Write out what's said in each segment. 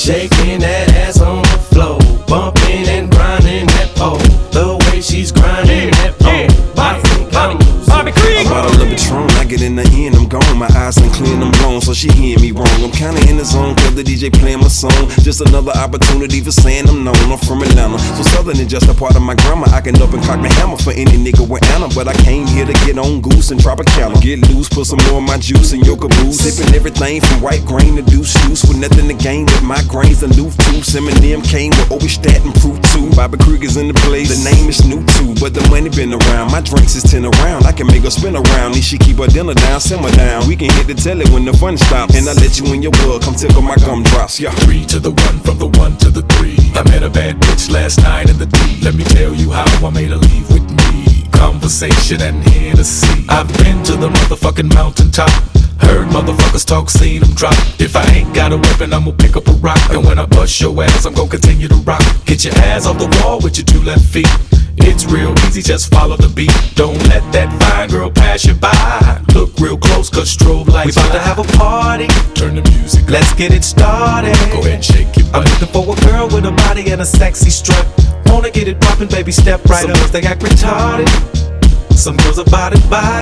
shaking that ass on the floor, bumping and grinding that pole. The way she's grinding that pole, I think I'm losing. I bought a little Patron, I get in the end, I'm gone. My eyes ain't clear and I'm blown, so she hear me wrong. I'm kinda in the zone, cause the DJ playing my song. Just another opportunity for saying I'm known. I'm from Atlanta, so southern is just a part of my grammar. I can up and cock my hammer for any nigga with Anna, but I came here to get on goose and Tropicana. Get loose, put some more of my juice in your caboose. Sipping everything from white grain to deuce juice, with nothing to gain with my grains and loop tubes. Eminem came with Overstat and Fruit too. Bobby Krieger's in the place, the name is new too, but the money been around. My drinks is 10 around, I can make her spin around. Need she keep her dinner down, simmer down. We can hit the telly when the fun stops, and I let you in your blood, come tickle my gumdrops. Yeah. 3 to the 1, from the 1 to the 3. I met a bad bitch last night in the D. Let me tell you how I made her leave with me. Conversation and Hennessy. I've been to the motherfucking mountaintop. Heard motherfuckers talk, seen them drop. If I ain't got a weapon, I'ma pick up a rock. And when I bust your ass, I'm gon' continue to rock. Hit your ass off the wall with your 2 left feet. It's real easy, just follow the beat. Don't let that fine girl pass you by. Look real close, cause strobe lights. We about to have a party. Turn the music up. Let's get it started. Go ahead and shake your butt. I'm looking for a girl with a body and a sexy strut. Wanna get it poppin', baby, step right up. Some girls, they act retarded. Some girls are body.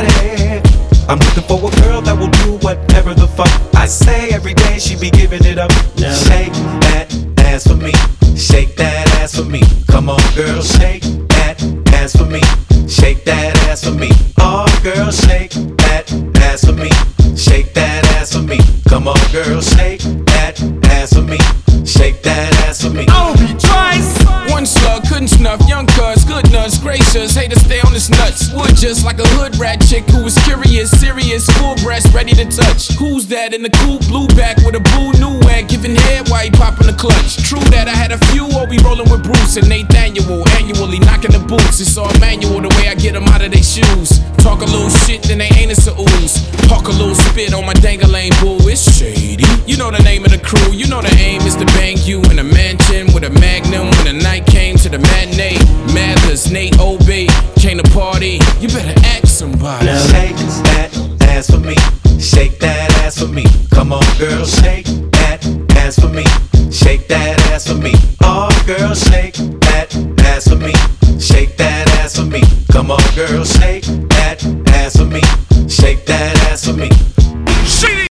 I'm looking for a girl that will do whatever the fuck I say. Every day she be giving it up. Yeah. Shake that ass for me. Shake that ass for me. Come on, girl, shake that ass for me. Shake that ass for me. Oh, girl, shake that ass for me. Shake that ass for me. Come on, girl, shake that ass for me. Shake that ass for me. I'll be twice. One slug couldn't snuff, young cuz, good nuts, gracious, haters stay on his nuts. Wood just like a hood rat chick who was curious, serious, full breast, ready to touch. Who's that in the cool blue back with a blue new wag, giving head while he popping the clutch? True that I had a few, or be rolling with Bruce and Nathaniel, annually knocking the boots. It's all manual the way I get them out of their shoes. Talk a little shit, then they ain't a ooze. Park a little spit on my dangling boo, it's shady. You know the name of the crew, you know the aim is to bang you in a mansion with a magnum. When the night came to the matinee, Mathers, Nate, Obey, came to party. You better ask somebody. Shake that ass for me. Shake that ass for me. Come on, girl, shake